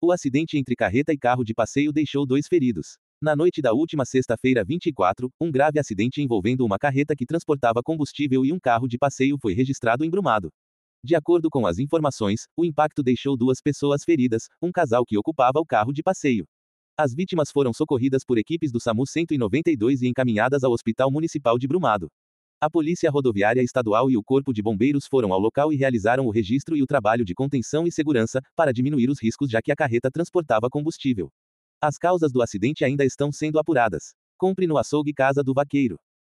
O acidente entre carreta e carro de passeio deixou 2 feridos. Na noite da última sexta-feira 24, um grave acidente envolvendo uma carreta que transportava combustível e um carro de passeio foi registrado em Brumado. De acordo com as informações, o impacto deixou 2 pessoas feridas, um casal que ocupava o carro de passeio. As vítimas foram socorridas por equipes do SAMU 192 e encaminhadas ao Hospital Municipal de Brumado. A Polícia Rodoviária Estadual e o Corpo de Bombeiros foram ao local e realizaram o registro e o trabalho de contenção e segurança, para diminuir os riscos já que a carreta transportava combustível. As causas do acidente ainda estão sendo apuradas. Compre no açougue Casa do Vaqueiro.